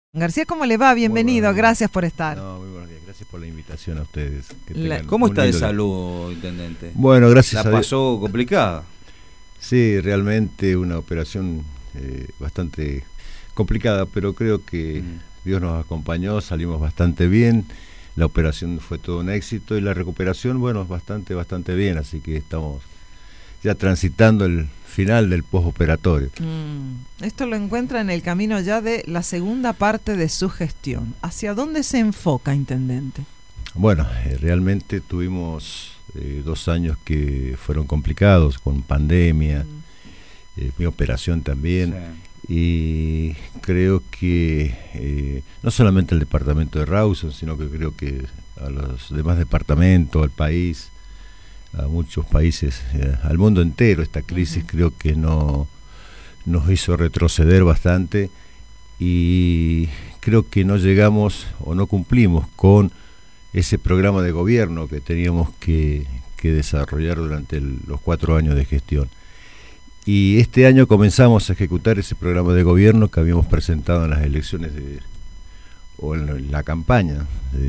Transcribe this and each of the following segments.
García, ¿cómo le va? Bienvenido, gracias por estar. No, muy buenos días, gracias por la invitación a ustedes. ¿Cómo está de salud, intendente? Bueno, gracias a Dios. ¿La pasó complicada? Sí, realmente una operación bastante complicada, pero creo que Dios nos acompañó, salimos bastante bien, la operación fue todo un éxito y la recuperación, bueno, bastante bien, así que estamos ya transitando el final del postoperatorio. Esto lo encuentra en el camino ya de la segunda parte de su gestión. ¿Hacia dónde se enfoca, intendente? Bueno, realmente tuvimos 2 años que fueron complicados, con pandemia, mi operación también, sí. Y creo que no solamente el departamento de Rawson, sino que creo que a los demás departamentos, al país, a muchos países, al mundo entero, esta crisis creo que nos hizo retroceder bastante y creo que no llegamos o no cumplimos con ese programa de gobierno que teníamos que desarrollar durante los 4 años de gestión. Y este año comenzamos a ejecutar ese programa de gobierno que habíamos presentado en las elecciones o en la campaña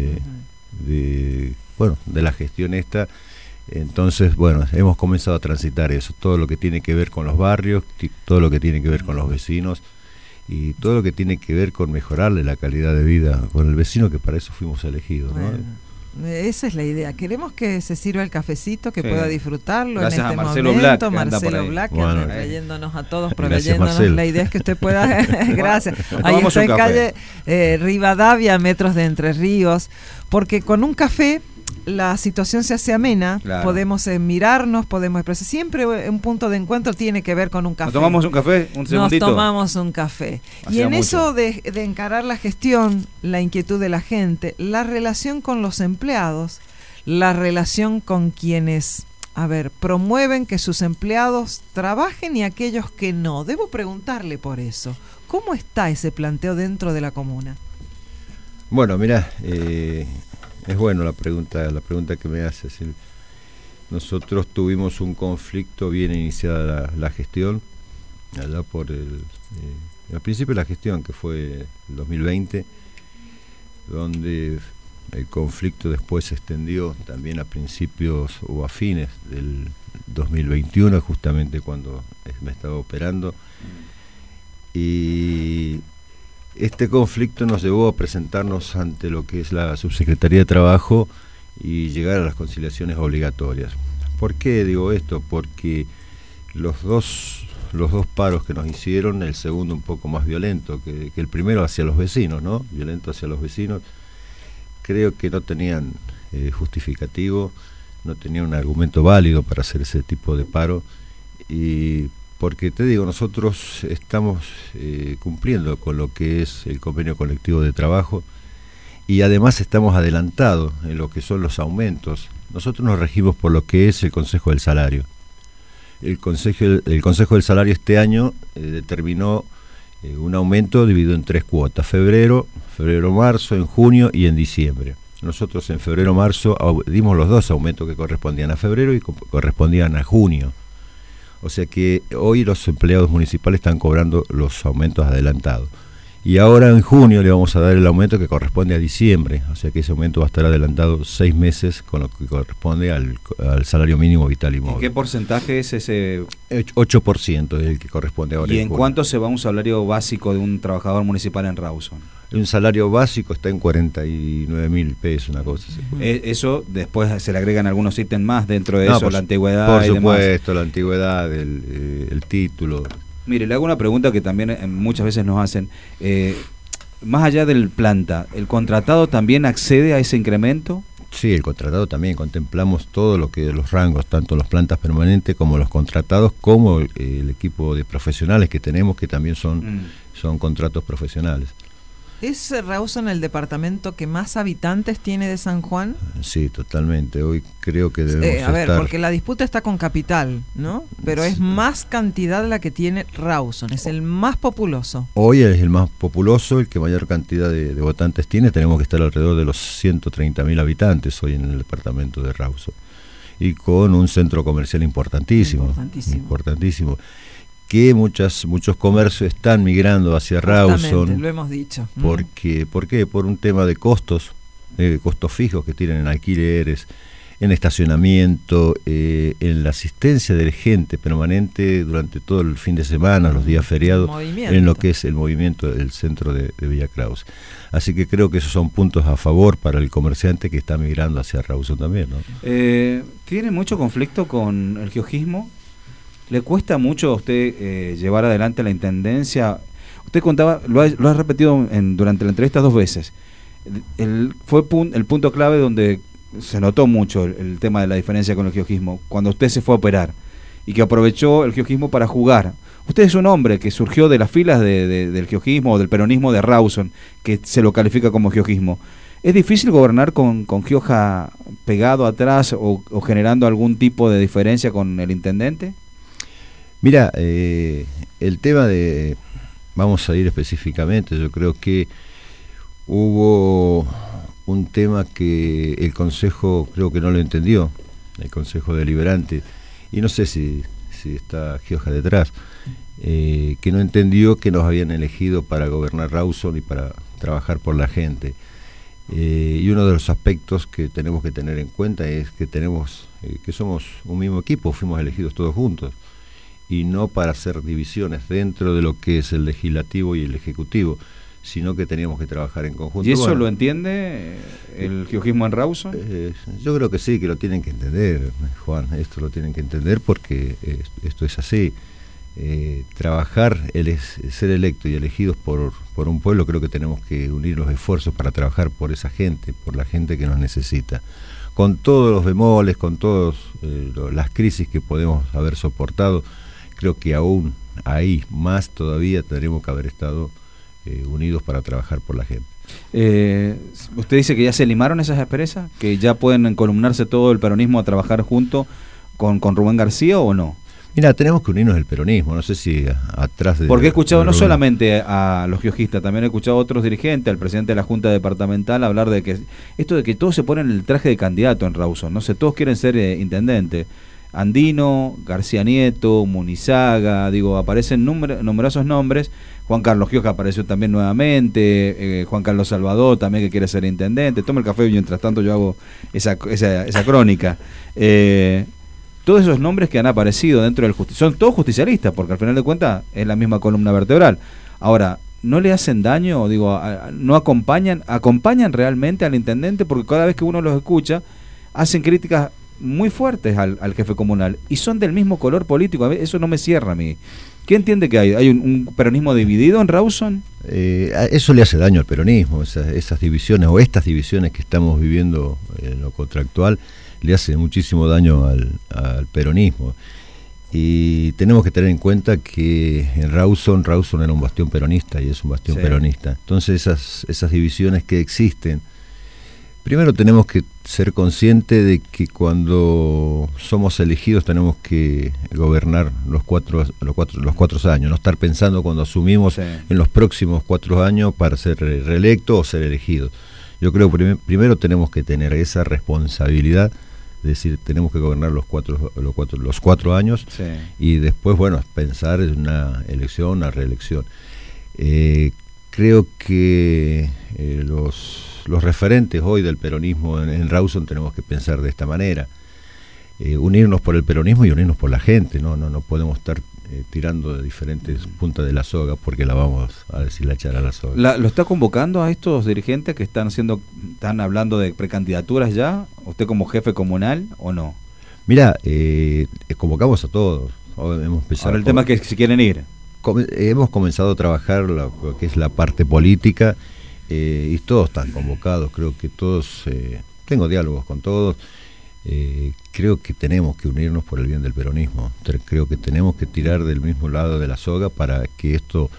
de la gestión esta. Entonces, bueno, hemos comenzado a transitar eso, todo lo que tiene que ver con los barrios, todo lo que tiene que ver con los vecinos y todo lo que tiene que ver con mejorarle la calidad de vida con el vecino, que para eso fuimos elegidos, ¿no? Esa es la idea. Queremos que se sirva el cafecito, que pueda disfrutarlo. Gracias en este a Marcelo momento. Black, Marcelo Black, que anda trayéndonos a todos, proveyéndonos. La idea es que usted pueda. Gracias. Ahí está en calle Rivadavia, metros de Entre Ríos, porque con un café la situación se hace amena, claro. Podemos mirarnos, podemos expresar. Siempre un punto de encuentro tiene que ver con un café. ¿Nos tomamos un café? ¿Un segundito? Nos tomamos un café. Hacía y en mucho. Eso de encarar la gestión, la inquietud de la gente, la relación con los empleados, la relación con quienes, promueven que sus empleados trabajen y aquellos que no. Debo preguntarle por eso. ¿Cómo está ese planteo dentro de la comuna? Bueno, mirá, es bueno la pregunta que me haces. Nosotros tuvimos un conflicto bien iniciada la gestión, allá por al principio de la gestión, que fue el 2020, donde el conflicto después se extendió también a principios o a fines del 2021, justamente cuando me estaba operando. Y este conflicto nos llevó a presentarnos ante lo que es la Subsecretaría de Trabajo y llegar a las conciliaciones obligatorias. ¿Por qué digo esto? Porque los dos paros que nos hicieron, el segundo un poco más violento que el primero hacia los vecinos, ¿no? Violento hacia los vecinos, creo que no tenían justificativo, no tenían un argumento válido para hacer ese tipo de paro. Y porque te digo, nosotros estamos cumpliendo con lo que es el convenio colectivo de trabajo y además estamos adelantados en lo que son los aumentos. Nosotros nos regimos por lo que es el Consejo del Salario. El Consejo del Salario este año determinó un aumento dividido en 3 cuotas, febrero, marzo, en junio y en diciembre. Nosotros en febrero, marzo dimos los 2 aumentos que correspondían a febrero y correspondían a junio. O sea que hoy los empleados municipales están cobrando los aumentos adelantados. Y ahora en junio le vamos a dar el aumento que corresponde a diciembre. O sea que ese aumento va a estar adelantado 6 meses con lo que corresponde al salario mínimo vital y móvil. ¿Y qué porcentaje es ese? 8% es el que corresponde ahora. ¿Y en cuánto se va un salario básico de un trabajador municipal en Rawson? Un salario básico está en 49.000 pesos, una cosa así. Eso después se le agregan algunos ítems más dentro de eso, la antigüedad. Por supuesto, la antigüedad, el título. Mire, le hago una pregunta que también muchas veces nos hacen. Más allá del planta, ¿el contratado también accede a ese incremento? Sí, el contratado también. Contemplamos todo lo que los rangos, tanto los plantas permanentes como los contratados, como el equipo de profesionales que tenemos, que también son contratos profesionales. ¿Es Rawson el departamento que más habitantes tiene de San Juan? Sí, totalmente. Hoy creo que debemos estar... porque la disputa está con Capital, ¿no? Pero es más cantidad la que tiene Rawson, es el más populoso. Hoy es el más populoso, el que mayor cantidad de votantes tiene. Tenemos que estar alrededor de los 130.000 habitantes hoy en el departamento de Rawson. Y con un centro comercial importantísimo. que muchos comercios están migrando hacia Rawson. Lo hemos dicho. ¿Por qué? Por un tema de costos fijos que tienen en alquileres, en estacionamiento, en la asistencia de gente permanente durante todo el fin de semana, los días feriados, en lo que es el movimiento del centro de Villa Krause. Así que creo que esos son puntos a favor para el comerciante que está migrando hacia Rawson también, ¿no? ¿Tiene mucho conflicto con el giojismo? ¿Le cuesta mucho a usted llevar adelante la intendencia? Usted contaba, lo ha repetido durante la entrevista 2 veces. Fue el punto clave donde se notó mucho el tema de la diferencia con el giojismo, cuando usted se fue a operar y que aprovechó el giojismo para jugar. Usted es un hombre que surgió de las filas del giojismo o del peronismo de Rawson, que se lo califica como giojismo. ¿Es difícil gobernar con Gioja pegado atrás o generando algún tipo de diferencia con el intendente? Mira, el tema de... Vamos a ir específicamente, yo creo que hubo un tema que el Consejo creo que no lo entendió, el Consejo Deliberante, y no sé si está Gioja detrás, que no entendió que nos habían elegido para gobernar Rawson y para trabajar por la gente. Y uno de los aspectos que tenemos que tener en cuenta es que que somos un mismo equipo, fuimos elegidos todos juntos, y no para hacer divisiones dentro de lo que es el legislativo y el ejecutivo, sino que teníamos que trabajar en conjunto. ¿Y eso lo entiende el giojismo en Rawson? Yo creo que sí, que lo tienen que entender, Juan, esto lo tienen que entender porque esto es así. Trabajar, ser electo y elegidos por un pueblo, creo que tenemos que unir los esfuerzos para trabajar por esa gente, por la gente que nos necesita. Con todos los bemoles, con todas las crisis que podemos haber soportado, creo que aún ahí más todavía tendremos que haber estado unidos para trabajar por la gente. ¿Usted dice que ya se limaron esas asperezas? ¿Que ya pueden encolumnarse todo el peronismo a trabajar junto con Rubén García o no? Mira, tenemos que unirnos el peronismo, no sé si atrás de... Porque he escuchado no solamente a los giojistas, también he escuchado a otros dirigentes, al presidente de la Junta Departamental, hablar de que esto de que todos se ponen el traje de candidato en Rawson, no sé, todos quieren ser intendente. Andino, García Nieto, Munizaga, aparecen numerosos nombres. Juan Carlos Gioja apareció también nuevamente, Juan Carlos Salvador también, que quiere ser intendente. Toma el café y mientras tanto yo hago esa crónica. Todos esos nombres que han aparecido dentro del son todos justicialistas, porque al final de cuentas es la misma columna vertebral. Ahora, ¿no le hacen daño? ¿No acompañan realmente al intendente? Porque cada vez que uno los escucha, hacen críticas muy fuertes al jefe comunal y son del mismo color político. A ver, eso no me cierra a mí. ¿Qué entiende que hay? ¿Hay un peronismo dividido en Rawson? Eso le hace daño al peronismo, esas divisiones o estas divisiones que estamos viviendo en lo contractual le hacen muchísimo daño al peronismo. Y tenemos que tener en cuenta que en Rawson era un bastión peronista y es un bastión peronista. Entonces esas divisiones que existen, primero tenemos que ser conscientes de que cuando somos elegidos tenemos que gobernar los cuatro años, no estar pensando cuando asumimos en los próximos 4 años para ser reelecto o ser elegidos. Yo creo que primero tenemos que tener esa responsabilidad, es decir, tenemos que gobernar los cuatro años y después, pensar en una elección, una reelección. Creo que los referentes hoy del peronismo en Rawson tenemos que pensar de esta manera, unirnos por el peronismo y unirnos por la gente, no podemos estar tirando de diferentes puntas de la soga porque la vamos a deshilachar a la soga. ¿Lo está convocando a estos dirigentes que están hablando de precandidaturas ya? ¿Usted como jefe comunal o no? Mira, convocamos a todos. Hemos empezado. Ahora el tema es que si quieren ir. Hemos comenzado a trabajar lo que es la parte política y todos están convocados. Creo que todos, tengo diálogos con todos. Creo que tenemos que unirnos por el bien del peronismo. Creo que tenemos que tirar del mismo lado de la soga para que esto,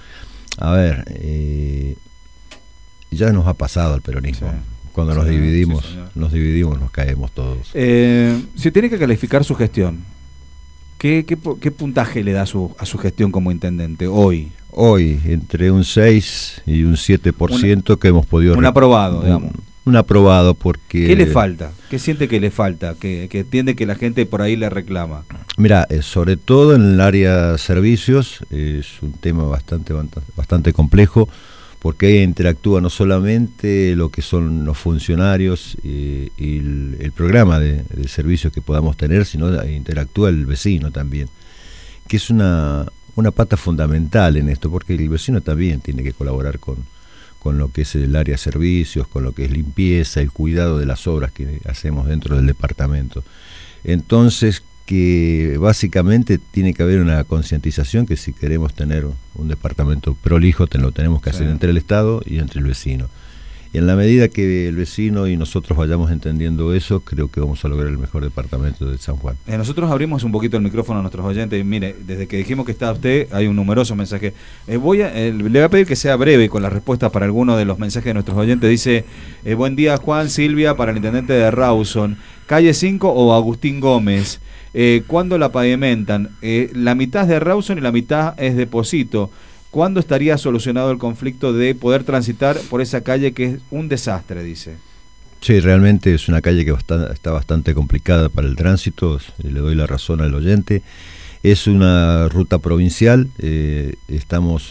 ya nos ha pasado al peronismo. Cuando nos dividimos, nos caemos todos. Si tiene que calificar su gestión, ¿qué puntaje le da a su gestión como intendente hoy? Hoy, entre un 6 y un 7% que hemos podido... Un aprobado, digamos. un aprobado porque... ¿Qué le falta? ¿Qué siente que le falta? Que entiende que la gente por ahí le reclama. Mira, sobre todo en el área servicios, es un tema bastante complejo, porque ahí interactúa no solamente lo que son los funcionarios y el programa de servicios que podamos tener, sino interactúa el vecino también, que es una pata fundamental en esto, porque el vecino también tiene que colaborar con lo que es el área de servicios, con lo que es limpieza, el cuidado de las obras que hacemos dentro del departamento. Entonces, que básicamente tiene que haber una concientización que si queremos tener un departamento prolijo, lo tenemos que hacer entre el Estado y entre el vecino. Y en la medida que el vecino y nosotros vayamos entendiendo eso, creo que vamos a lograr el mejor departamento de San Juan. Nosotros abrimos un poquito el micrófono a nuestros oyentes. Mire, desde que dijimos que está usted, hay un numeroso mensaje. Le voy a pedir que sea breve con las respuestas para algunos de los mensajes de nuestros oyentes. Dice, buen día Juan, Silvia, para el intendente de Rawson. ¿Calle 5 o Agustín Gómez? ¿Cuándo la pavimentan? La mitad es de Rawson y la mitad es de Posito. ¿Cuándo estaría solucionado el conflicto de poder transitar por esa calle que es un desastre, dice? Sí, realmente es una calle que está bastante complicada para el tránsito, le doy la razón al oyente. Es una ruta provincial, estamos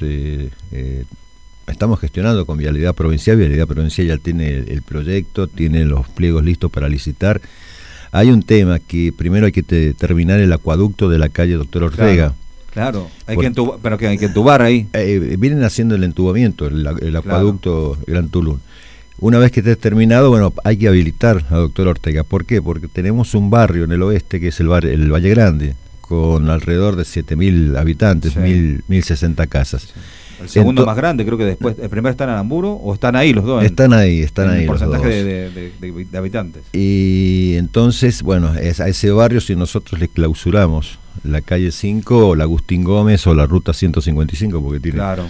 gestionando con Vialidad Provincial ya tiene el proyecto, tiene los pliegos listos para licitar. Hay un tema que primero hay que terminar el acueducto de la calle Doctor Ortega. Claro, hay que entubar ahí. Vienen haciendo el entubamiento, el acueducto Gran Tulún. Una vez que esté terminado, bueno, hay que habilitar a Doctor Ortega. ¿Por qué? Porque tenemos un barrio en el oeste que es el Valle Grande, con alrededor de 7.000 habitantes, 1.060 casas. Sí. El segundo más grande, creo que después, ¿el primero está en Aramburu o están ahí los dos? Están ahí el porcentaje de habitantes. Y entonces, bueno, a ese barrio, si nosotros le clausuramos la calle 5 o la Agustín Gómez o la ruta 155, porque tiene... Claro.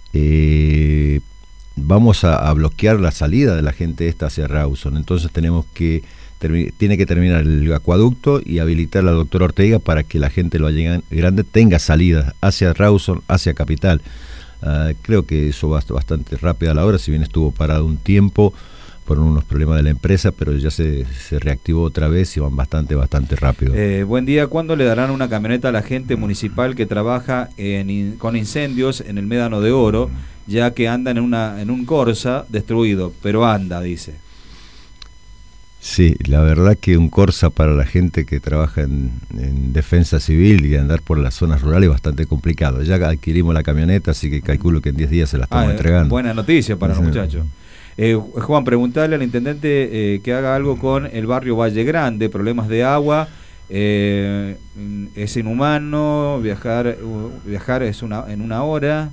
Vamos a bloquear la salida de la gente hacia Rawson. Entonces tenemos que tiene que terminar el acueducto y habilitar la Doctor Ortega para que la gente del Valle Grande tenga salida hacia Rawson, hacia Capital. Creo que eso va bastante rápido a la hora, si bien estuvo parado un tiempo por unos problemas de la empresa, pero ya se reactivó otra vez y van bastante rápido. Buen día, ¿cuándo le darán una camioneta a la gente municipal que trabaja con incendios en el Médano de Oro, ya que andan en un Corsa destruido, pero anda, dice? Sí, la verdad que un Corsa para la gente que trabaja en defensa civil y andar por las zonas rurales es bastante complicado. Ya adquirimos la camioneta, así que calculo que en 10 días se la estamos entregando. Buena noticia para los muchachos. Juan, preguntarle al intendente que haga algo con el barrio Valle Grande, problemas de agua, es inhumano, viajar es en una hora.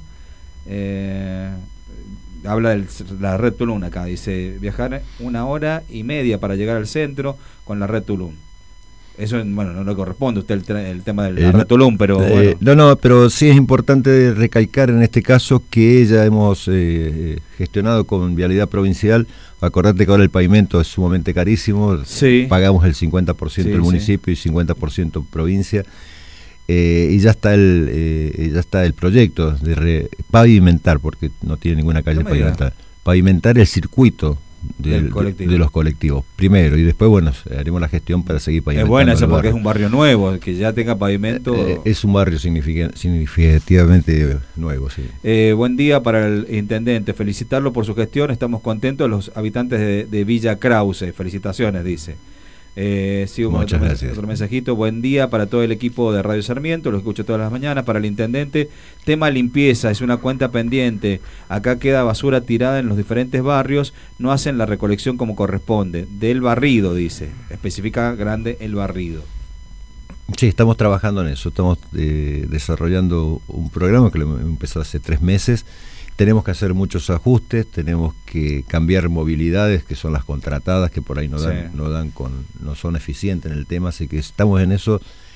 Habla de la red Tulún acá, dice viajar 1 hora y media para llegar al centro con la red Tulún. Eso, bueno, no le corresponde a usted el tema de la red Tulún, pero bueno. No, pero sí es importante recalcar en este caso que ya hemos gestionado con Vialidad Provincial. Acordate que ahora el pavimento es sumamente carísimo, sí. Pagamos el 50% del municipio y 50% provincia. Y ya está el proyecto de pavimentar, porque no tiene ninguna calle pavimentada. Pavimentar el circuito de los colectivos primero, y después, bueno, haremos la gestión para seguir pavimentando. Es buena eso porque es un barrio nuevo, que ya tenga pavimento. Es un barrio significativamente nuevo, sí. Buen día para el intendente, felicitarlo por su gestión, estamos contentos los habitantes de Villa Krause, felicitaciones, dice. Sigo con otro mensajito. Buen día para todo el equipo de Radio Sarmiento, lo escucho todas las mañanas. Para el intendente, tema limpieza, es una cuenta pendiente. Acá queda basura tirada en los diferentes barrios, no hacen la recolección como corresponde. Del barrido, dice, especifica grande el barrido. Sí, estamos trabajando en eso, estamos desarrollando un programa que lo empezó hace 3 meses. Tenemos que hacer muchos ajustes, tenemos que cambiar movilidades que son las contratadas, que por ahí no son eficientes en el tema, así que estamos en eso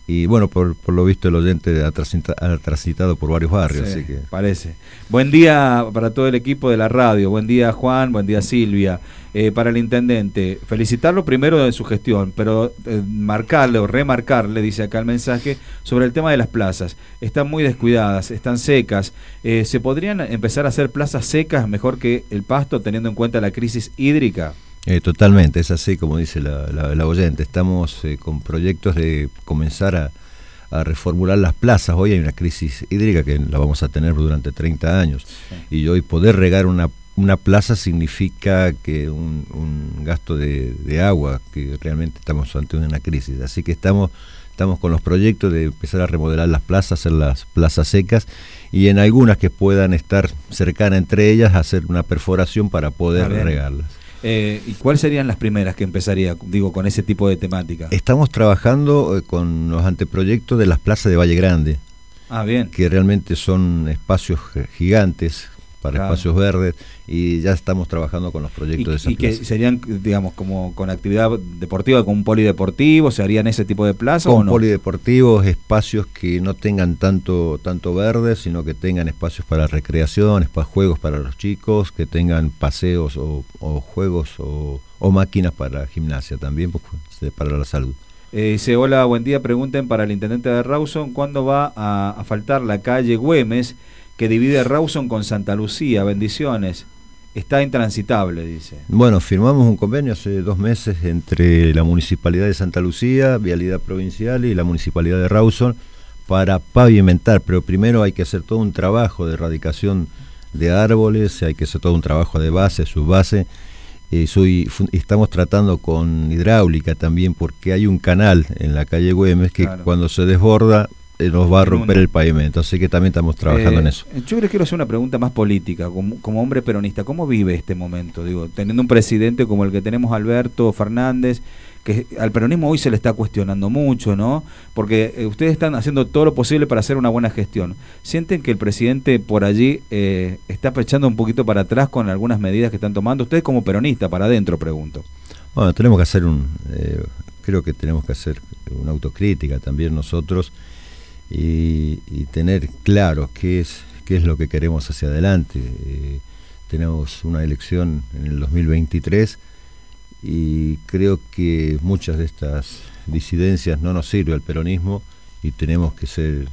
Y bueno, por lo visto el oyente ha transitado por varios barrios. Sí, así que parece. Buen día para todo el equipo de la radio. Buen día, Juan. Buen día, Silvia. Para el intendente, felicitarlo primero de su gestión, pero marcarle o remarcarle, dice acá el mensaje, sobre el tema de las plazas. Están muy descuidadas, están secas. ¿Se podrían empezar a hacer plazas secas mejor que el pasto, teniendo en cuenta la crisis hídrica? Totalmente, es así como dice la oyente. Estamos con proyectos de comenzar a reformular las plazas. Hoy hay una crisis hídrica que la vamos a tener durante 30 años. Sí. Y hoy poder regar una plaza significa que un gasto de agua, que realmente estamos ante una crisis. Así que estamos con los proyectos de empezar a remodelar las plazas, hacer las plazas secas, y en algunas que puedan estar cercanas entre ellas, hacer una perforación para poder regarlas. ¿Y cuáles serían las primeras que empezaría, con ese tipo de temática? Estamos trabajando con los anteproyectos de las plazas de Valle Grande. Bien. Que realmente son espacios gigantes para espacios verdes, y ya estamos trabajando con los proyectos de esas plazas. ¿Y que serían, como con actividad deportiva, con un polideportivo? ¿Se harían ese tipo de plazas o no? Polideportivos, espacios que no tengan tanto verde, sino que tengan espacios para recreación, juegos para los chicos, que tengan paseos o juegos o máquinas para gimnasia también, pues, para la salud. Dice, hola, buen día, pregunten para el intendente de Rawson, ¿cuándo va a faltar la calle Güemes, que divide Rawson con Santa Lucía? Bendiciones. Está intransitable, dice. Bueno, firmamos un convenio hace 2 meses entre la Municipalidad de Santa Lucía, Vialidad Provincial y la Municipalidad de Rawson para pavimentar, pero primero hay que hacer todo un trabajo de erradicación de árboles, hay que hacer todo un trabajo de base, subbase. Estamos tratando con hidráulica también, porque hay un canal en la calle Güemes que cuando se desborda nos va a romper el pavimento, así que también estamos trabajando en eso. Yo les quiero hacer una pregunta más política, como hombre peronista. ¿Cómo vive este momento? Teniendo un presidente como el que tenemos, Alberto Fernández, que al peronismo hoy se le está cuestionando mucho, ¿no? Porque ustedes están haciendo todo lo posible para hacer una buena gestión. ¿Sienten que el presidente por allí está echando un poquito para atrás con algunas medidas que están tomando? Ustedes como peronista, para adentro, pregunto. Bueno, tenemos que hacer creo que tenemos que hacer una autocrítica también nosotros, y tener claro qué es lo que queremos hacia adelante. Tenemos una elección en el 2023 y creo que muchas de estas disidencias no nos sirve al peronismo, y tenemos que ser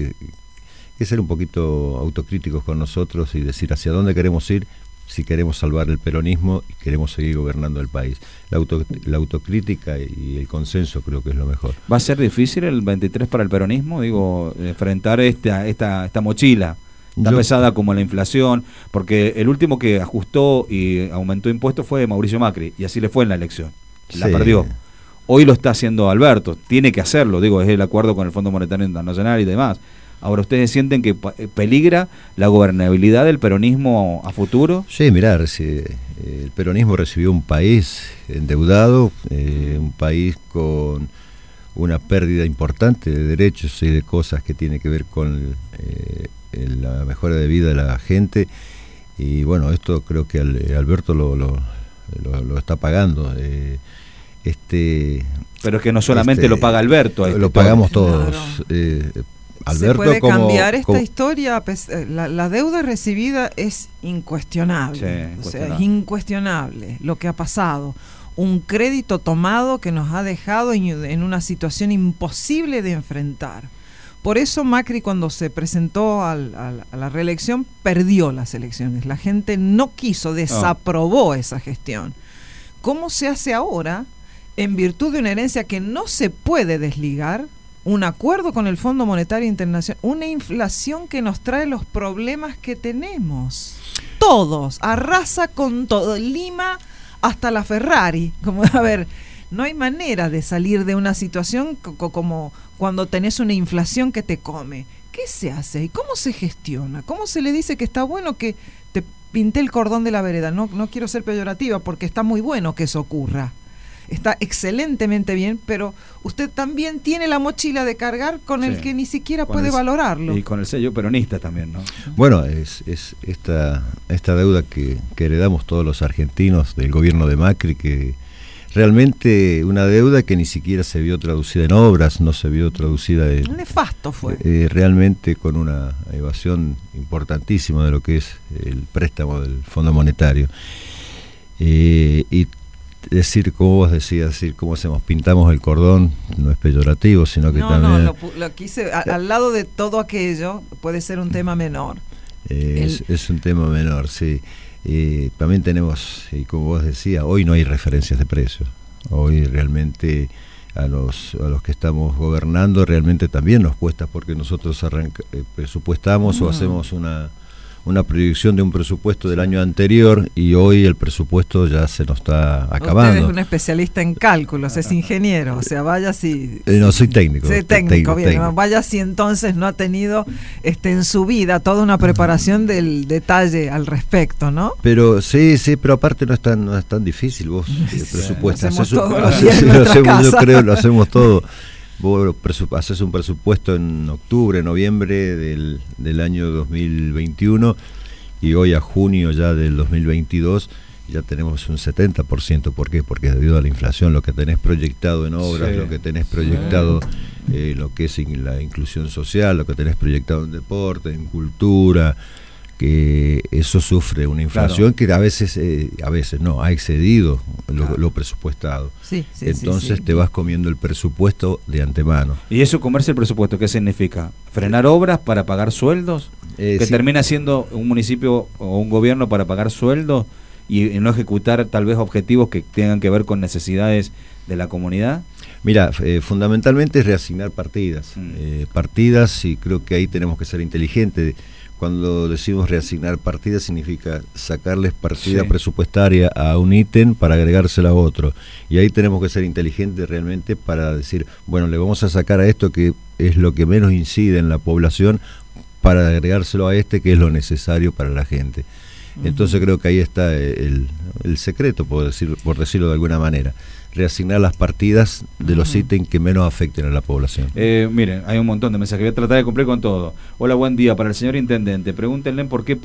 un poquito autocríticos con nosotros y decir hacia dónde queremos ir, si queremos salvar el peronismo y queremos seguir gobernando el país. La autocrítica y el consenso creo que es lo mejor. ¿Va a ser difícil el 23 para el peronismo? Enfrentar esta mochila tan pesada como la inflación, porque el último que ajustó y aumentó impuestos fue Mauricio Macri, y así le fue en la elección. La perdió. Hoy lo está haciendo Alberto, tiene que hacerlo, es el acuerdo con el Fondo Monetario Internacional y demás. Ahora, ¿ustedes sienten que peligra la gobernabilidad del peronismo a futuro? Sí, mirá, el peronismo recibió un país endeudado, un país con una pérdida importante de derechos y de cosas que tiene que ver con la mejora de vida de la gente, y bueno, esto creo que Alberto lo está pagando. Pero es que no solamente lo paga Alberto. Lo pagamos todos. Claro. Alberto, ¿se puede cambiar esta historia? La deuda recibida es incuestionable. Sí, o sea, es incuestionable lo que ha pasado. Un crédito tomado que nos ha dejado en una situación imposible de enfrentar. Por eso Macri, cuando se presentó a la reelección, perdió las elecciones. La gente no quiso, desaprobó esa gestión. ¿Cómo se hace ahora, en virtud de una herencia que no se puede desligar? Un acuerdo con el Fondo Monetario Internacional, una inflación que nos trae los problemas que tenemos. Todos, arrasa con todo, Lima hasta la Ferrari. No hay manera de salir de una situación como cuando tenés una inflación que te come. ¿Qué se hace y cómo se gestiona? ¿Cómo se le dice que está bueno que te pinté el cordón de la vereda? No quiero ser peyorativa, porque está muy bueno que eso ocurra. Está excelentemente bien, pero usted también tiene la mochila de cargar con el que ni siquiera puede valorarlo. Y con el sello peronista también, ¿no? Bueno, es esta deuda que heredamos todos los argentinos del gobierno de Macri, que realmente una deuda que ni siquiera se vio traducida en obras, no se vio traducida en... Nefasto fue. Realmente con una evasión importantísima de lo que es el préstamo del Fondo Monetario. Y decir, como vos decías, decir cómo hacemos, pintamos el cordón, no es peyorativo, sino que también... No, lo quise, al lado de todo aquello puede ser un tema menor. Es un tema menor, sí. También tenemos, y como vos decías, hoy no hay referencias de precios. Hoy realmente a los que estamos gobernando realmente también nos cuesta, porque nosotros presupuestamos o hacemos una proyección de un presupuesto del año anterior y hoy el presupuesto ya se nos está acabando. Usted es un especialista en cálculos, es ingeniero, o sea, vaya si... no, soy técnico. Soy técnico, bien, técnico. Vaya si entonces no ha tenido en su vida toda una preparación del detalle al respecto, ¿no? Pero sí, pero aparte no es tan difícil, vos presupuestas. Yo creo lo hacemos todo. Vos haces un presupuesto en octubre, noviembre del año 2021 y hoy a junio ya del 2022 ya tenemos un 70%. ¿Por qué? Porque debido a la inflación, lo que tenés proyectado en obras, lo que tenés proyectado lo que es la inclusión social, lo que tenés proyectado en deporte, en cultura, que eso sufre una inflación que a veces no, ha excedido lo presupuestado. Entonces te vas comiendo el presupuesto de antemano. ¿Y eso, comerse el presupuesto, qué significa? ¿Frenar obras para pagar sueldos? ¿Que termina siendo un municipio o un gobierno para pagar sueldos y no ejecutar tal vez objetivos que tengan que ver con necesidades de la comunidad? Mira, fundamentalmente es reasignar partidas. Partidas, y creo que ahí tenemos que ser inteligentes. Cuando decimos reasignar partidas significa sacarles partida presupuestaria a un ítem para agregársela a otro. Y ahí tenemos que ser inteligentes realmente para decir, bueno, le vamos a sacar a esto que es lo que menos incide en la población para agregárselo a este que es lo necesario para la gente. Entonces creo que ahí está el secreto, por decirlo de alguna manera. Reasignar las partidas de los ítems que menos afecten a la población. Miren, hay un montón de mensajes. Voy a tratar de cumplir con todo. Hola, buen día. Para el señor intendente, pregúntenle por qué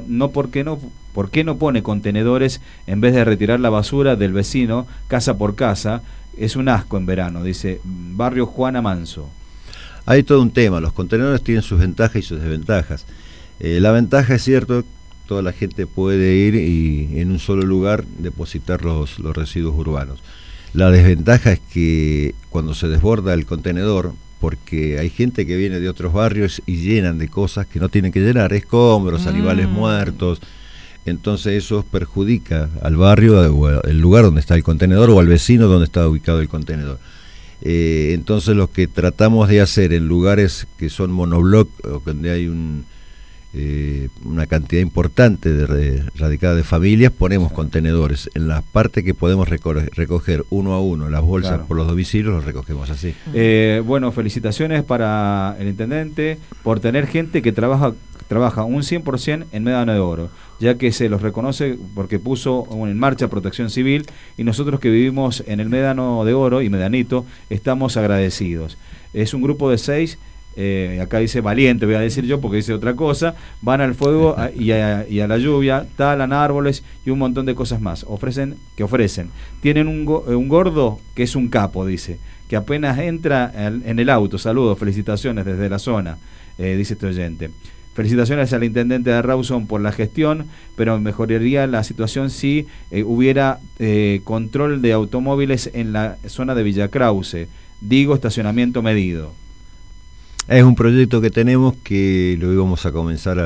no pone contenedores en vez de retirar la basura del vecino casa por casa. Es un asco en verano, dice Barrio Juana Manso. Hay todo un tema. Los contenedores tienen sus ventajas y sus desventajas. La ventaja es cierto, toda la gente puede ir y en un solo lugar depositar los residuos urbanos. La desventaja es que cuando se desborda el contenedor, porque hay gente que viene de otros barrios y llenan de cosas que no tienen que llenar, escombros, animales muertos, entonces eso perjudica al barrio, el lugar donde está el contenedor o al vecino donde está ubicado el contenedor. Entonces lo que tratamos de hacer en lugares que son monobloc o donde hay una cantidad importante radicada de familias, ponemos contenedores. En las partes que podemos recoger uno a uno las bolsas por los domicilios, los recogemos así. Bueno, felicitaciones para el intendente por tener gente que trabaja un 100% en Médano de Oro, ya que se los reconoce porque puso en marcha Protección Civil y nosotros que vivimos en el Médano de Oro y Medanito estamos agradecidos. Es un grupo de 6. Acá dice valiente, voy a decir yo porque dice otra cosa, van al fuego y a la lluvia, talan árboles y un montón de cosas más, ofrecen. Tienen un gordo que es un capo, dice, que apenas entra en el auto, saludos, felicitaciones desde la zona, dice este oyente. Felicitaciones al intendente de Rawson por la gestión, pero mejoraría la situación si hubiera control de automóviles en la zona de Villa Krause, digo estacionamiento medido. Es un proyecto que tenemos que lo íbamos a comenzar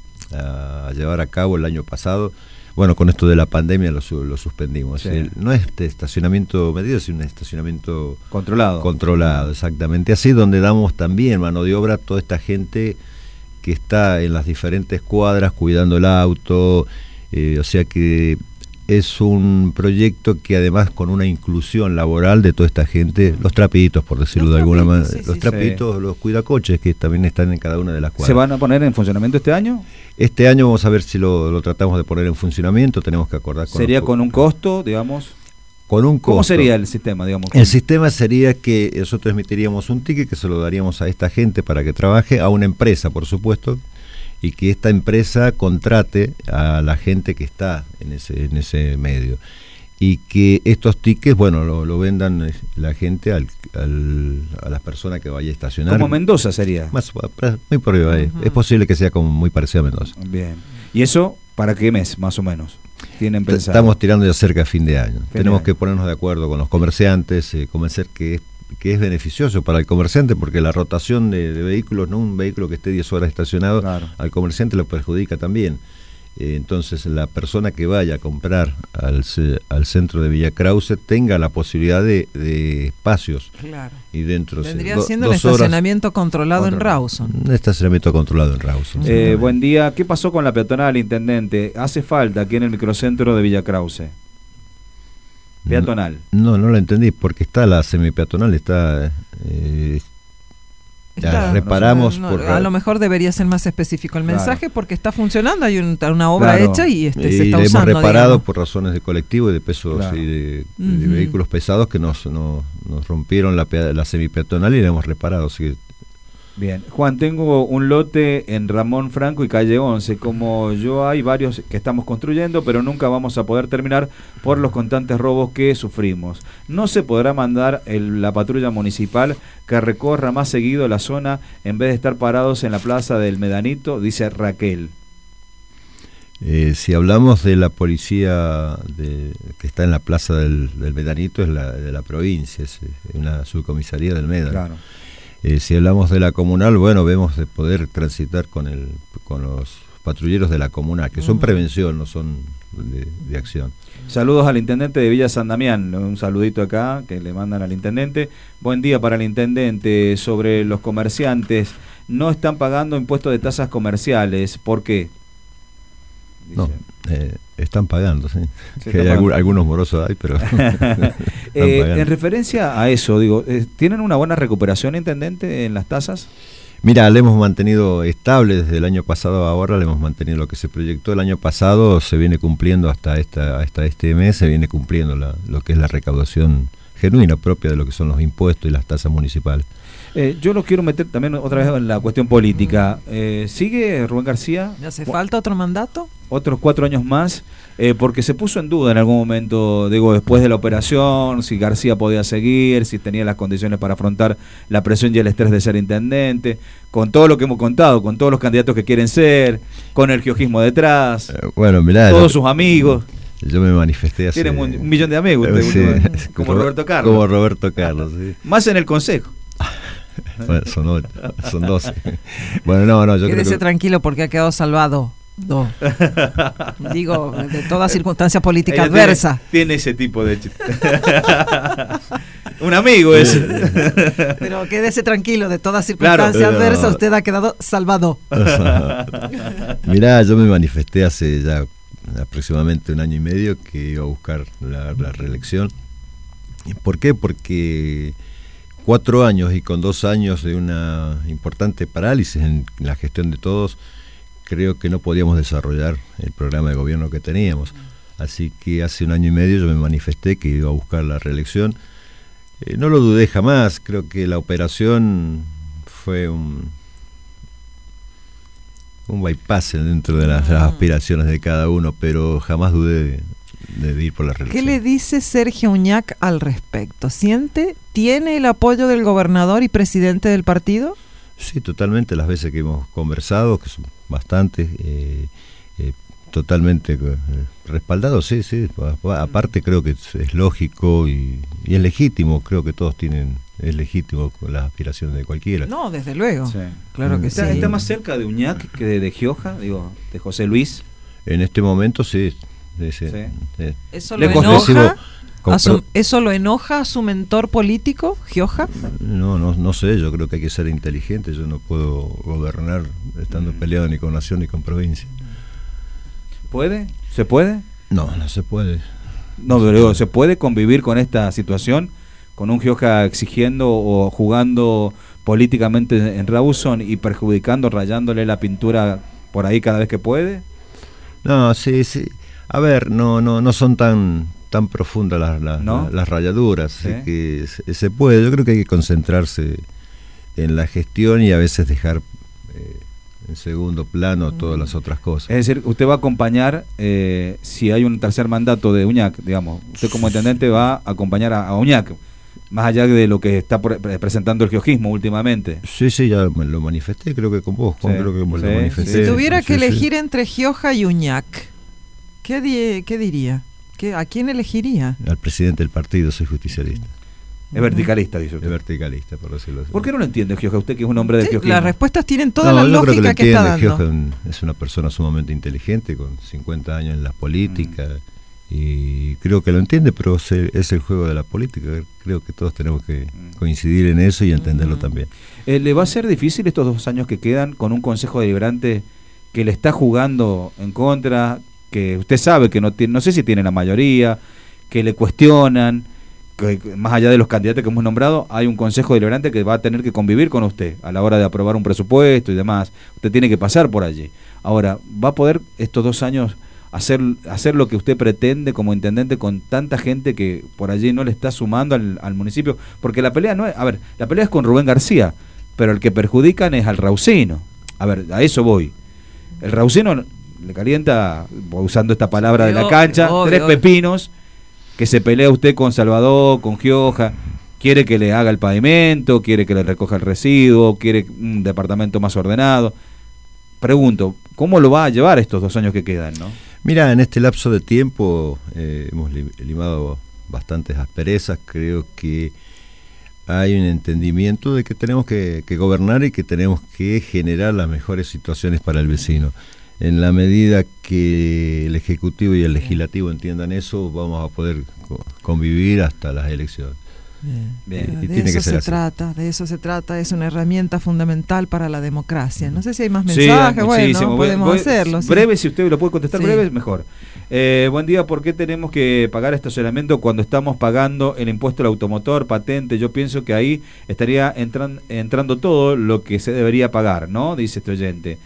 a llevar a cabo el año pasado. Bueno, con esto de la pandemia lo suspendimos. No es estacionamiento medido, sino un estacionamiento controlado, exactamente. Así donde damos también mano de obra a toda esta gente que está en las diferentes cuadras cuidando el auto. O sea que es un proyecto que además con una inclusión laboral de toda esta gente, los trapitos, por decirlo de alguna manera, los trapitos, los cuidacoches que también están en cada una de las cuadras. ¿Se van a poner en funcionamiento este año? Este año vamos a ver si lo tratamos de poner en funcionamiento, tenemos que acordar con... ¿Sería con un costo, digamos? Con un costo. ¿Cómo sería el sistema, digamos? El sistema sería que nosotros emitiríamos un ticket que se lo daríamos a esta gente para que trabaje, a una empresa, por supuesto, y que esta empresa contrate a la gente que está en ese medio. y que estos tickets, bueno, lo vendan la gente a las personas que vaya a estacionar. Como Mendoza sería. Muy por ahí. Es posible que sea como muy parecido a Mendoza. Bien. ¿Y eso para qué mes, más o menos? ¿Tienen pensado? Estamos tirando ya cerca a fin de año. Tenemos que ponernos de acuerdo con los comerciantes, convencer que es beneficioso para el comerciante, porque la rotación de vehículos, no un vehículo que esté 10 horas estacionado, claro, al comerciante lo perjudica también. Entonces la persona que vaya a comprar al centro de Villa Krause tenga la posibilidad de espacios. Claro. Y dentro vendría siendo el estacionamiento controlado en Rawson. Un estacionamiento controlado en Rawson. Buen día. ¿Qué pasó con la peatonal, intendente? ¿Hace falta aquí en el microcentro de Villa Krause? Peatonal. No la entendí, porque está la semipeatonal, está reparamos. A lo mejor debería ser más específico el mensaje, porque está funcionando, hay una obra hecha y se está usando. Hemos reparado, digamos, por razones de colectivo y de pesos y de vehículos pesados que nos rompieron la semipeatonal y la hemos reparado. Así que... Bien, Juan, tengo un lote en Ramón Franco y calle 11. Como yo, hay varios que estamos construyendo, pero nunca vamos a poder terminar por los constantes robos que sufrimos. ¿No se podrá mandar la patrulla municipal que recorra más seguido la zona en vez de estar parados en la plaza del Medanito? Dice Raquel. Si hablamos de la policía que está en la plaza del Medanito, es de la provincia, es una subcomisaría del Médano. Claro. Si hablamos de la comunal, bueno, vemos de poder transitar con los patrulleros de la comunal, que son prevención, no son de acción. Saludos al intendente de Villa San Damián, un saludito acá que le mandan al intendente. Buen día para el intendente. Sobre los comerciantes, no están pagando impuestos de tasas comerciales, ¿por qué? Dice. No, están pagando, sí. Que hay algunos morosos, pero en referencia a eso, digo, ¿tienen una buena recuperación, intendente, en las tasas? Mira, le hemos mantenido estable desde el año pasado a ahora, le hemos mantenido lo que se proyectó el año pasado, se viene cumpliendo hasta este mes, se viene cumpliendo lo que es la recaudación genuina propia de lo que son los impuestos y las tasas municipales. Yo lo quiero meter también otra vez en la cuestión política. ¿Sigue Rubén García? ¿Le hace falta otro mandato? Otros 4 años más, porque se puso en duda en algún momento, digo, después de la operación, si García podía seguir, si tenía las condiciones para afrontar la presión y el estrés de ser intendente, con todo lo que hemos contado, con todos los candidatos que quieren ser, con el giojismo detrás, bueno, mirá, todos sus amigos. Yo me manifesté hace... Tiene un millón de amigos, usted, sí, como Roberto Carlos. Como Roberto Carlos, sí. Más en el consejo. Bueno, son 12. Bueno, no, yo quédese tranquilo porque ha quedado salvado. Digo, de toda circunstancia política adversa. Tiene ese tipo de un amigo ese. Pero quédese tranquilo, de toda circunstancia adversa usted ha quedado salvado. Mirá, yo me manifesté hace ya aproximadamente 1 año y medio que iba a buscar la reelección. ¿Por qué? Porque 4 años y con 2 años de una importante parálisis en la gestión de todos, creo que no podíamos desarrollar el programa de gobierno que teníamos. Así que hace 1 año y medio yo me manifesté que iba a buscar la reelección. No lo dudé jamás, creo que la operación fue un bypass dentro de las aspiraciones de cada uno, pero jamás dudé de ir por la reelección. ¿Qué le dice Sergio Uñac al respecto? ¿Tiene el apoyo del gobernador y presidente del partido? Sí, totalmente, las veces que hemos conversado, que son bastantes, totalmente respaldado, sí. Aparte creo que es lógico y es legítimo, creo que todos es legítimo con las aspiraciones de cualquiera. No, desde luego, sí. Claro que sí. ¿Está más cerca de Uñac que de Gioja, digo, de José Luis? En este momento sí. ¿Eso lo enoja? ¿Eso lo enoja a su mentor político, Gioja? No sé, yo creo que hay que ser inteligente, yo no puedo gobernar estando peleado ni con nación ni con provincia. ¿Puede? ¿Se puede? No se puede. No, pero digo, ¿se puede convivir con esta situación? Con un Gioja exigiendo o jugando políticamente en Rawson y perjudicando, rayándole la pintura por ahí cada vez que puede. No, sí. A ver, no son tan profundas las rayaduras, ¿sí? Que se puede. Yo creo que hay que concentrarse en la gestión y a veces dejar en segundo plano todas las otras cosas. Es decir, usted va a acompañar, si hay un tercer mandato de Uñac, digamos, usted como intendente va a acompañar a Uñac, más allá de lo que está presentando el geojismo últimamente. Sí, ya me lo manifesté, creo que con vos, Juan, creo que me lo manifesté. Si tuviera que elegir entre Gioja y Uñac, ¿qué diría? ¿A quién elegiría? Al presidente del partido, soy justicialista. Es verticalista, dice usted. Es verticalista, por decirlo así. ¿Por qué no lo entiende Gioja? Usted que es un hombre de geojismo. Las respuestas tienen toda la lógica que está dando. Gioja es una persona sumamente inteligente, con 50 años en la política, y creo que lo entiende, pero es el juego de la política. Creo que todos tenemos que coincidir en eso y entenderlo también. ¿Le va a ser difícil estos 2 años que quedan con un consejo deliberante que le está jugando en contra, que usted sabe que no sé si tiene la mayoría, que le cuestionan, que más allá de los candidatos que hemos nombrado, hay un consejo deliberante que va a tener que convivir con usted a la hora de aprobar un presupuesto y demás? Usted tiene que pasar por allí. Ahora, ¿va a poder estos 2 años hacer lo que usted pretende como intendente con tanta gente que por allí no le está sumando al municipio? Porque la pelea no es, la pelea es con Rubén García, pero el que perjudican es al raucino. A eso voy. El raucino le calienta, usando esta palabra de la cancha, 3 pepinos, que se pelea usted con Salvador, con Gioja, quiere que le haga el pavimento, quiere que le recoja el residuo, quiere un departamento más ordenado. Pregunto, ¿cómo lo va a llevar estos 2 años que quedan, no? Mira, en este lapso de tiempo hemos limado bastantes asperezas. Creo que hay un entendimiento de que tenemos que gobernar y que tenemos que generar las mejores situaciones para el vecino. En la medida que el Ejecutivo y el Legislativo entiendan eso, vamos a poder convivir hasta las elecciones. Bien. De eso se trata, es una herramienta fundamental para la democracia. No sé si hay más mensajes, podemos hacerlo. Breve, si usted lo puede contestar breve, mejor. Buen día, ¿por qué tenemos que pagar estacionamiento cuando estamos pagando el impuesto al automotor, patente? Yo pienso que ahí estaría entrando todo lo que se debería pagar, ¿no? Dice este oyente.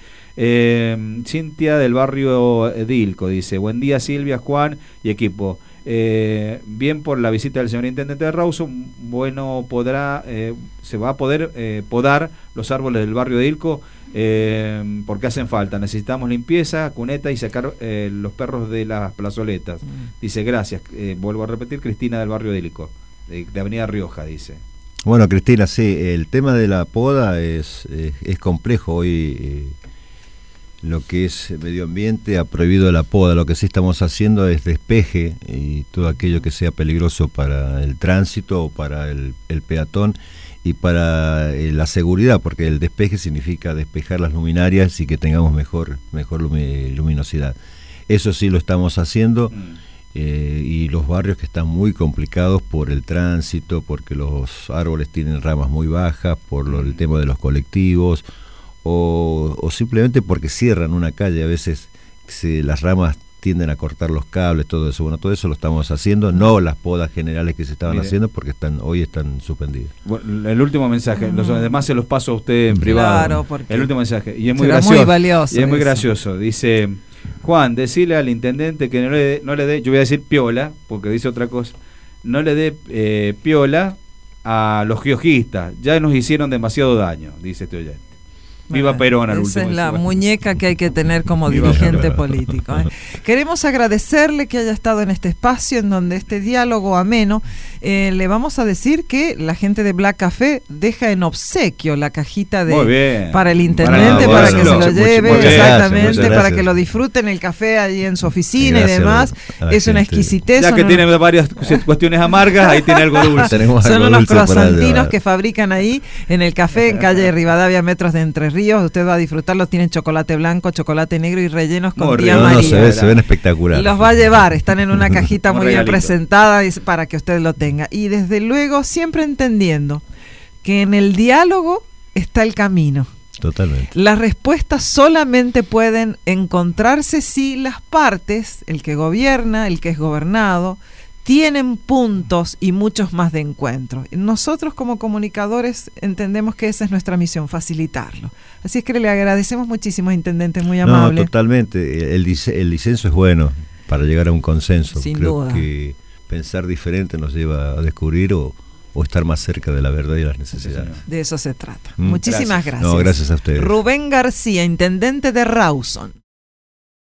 Cintia del barrio Edilco dice: buen día Silvia, Juan y equipo. Bien por la visita del señor intendente de Rawson. Bueno, se va a poder podar los árboles del barrio Edilco, porque hacen falta. Necesitamos limpieza, cuneta y sacar los perros de las plazoletas. Dice, gracias. Vuelvo a repetir, Cristina del barrio Edilco, de Avenida Rioja, dice. Bueno, Cristina, sí, el tema de la poda es complejo. Hoy lo que es medio ambiente ha prohibido la poda. Lo que sí estamos haciendo es despeje y todo aquello que sea peligroso para el tránsito o para el peatón y para la seguridad, porque el despeje significa despejar las luminarias y que tengamos mejor luminosidad. Eso sí lo estamos haciendo. Y los barrios que están muy complicados por el tránsito, porque los árboles tienen ramas muy bajas, por el tema de los colectivos, o simplemente porque cierran una calle. A veces las ramas tienden a cortar los cables, todo eso. Bueno, todo eso lo estamos haciendo, no las podas generales que se estaban haciendo, porque hoy están suspendidas. Bueno, el último mensaje, los demás se los paso a usted en privado. Porque el último mensaje, y es muy gracioso. Muy valioso. Y es muy gracioso. Dice: Juan, decile al intendente que no le dé, yo voy a decir piola, porque dice otra cosa, no le dé piola a los giojistas, ya nos hicieron demasiado daño, dice este oyente. Viva Perón al último. Esa es la muñeca que hay que tener como dirigente político. Queremos agradecerle que haya estado en este espacio, en donde este diálogo ameno. Le vamos a decir que la gente de Black Café deja en obsequio la cajita para el intendente, para que se lo lleve, exactamente, para que lo disfruten el café allí en su oficina y demás. Es una exquisitez. Ya que tiene varias cuestiones amargas, ahí tiene algo dulce. Son unos croissantinos que fabrican ahí en el café en calle Rivadavia, metros de Entre Ríos. Usted va a disfrutarlos, tienen chocolate blanco, chocolate negro y rellenos con tía María. Se ven espectaculares. Los va a llevar, están en una cajita muy bien presentada para que usted lo tenga. Y desde luego siempre entendiendo que en el diálogo está el camino. Totalmente. Las respuestas solamente pueden encontrarse si las partes, el que gobierna, el que es gobernado, tienen puntos y muchos más de encuentro. Nosotros como comunicadores entendemos que esa es nuestra misión, facilitarlo. Así es que le agradecemos muchísimo, intendente, muy amable. No, totalmente. El disenso es bueno para llegar a un consenso. Sin Creo duda. Que pensar diferente nos lleva a descubrir o o estar más cerca de la verdad y las necesidades. De eso se trata. Muchísimas gracias. No, gracias a ustedes. Rubén García, intendente de Rawson.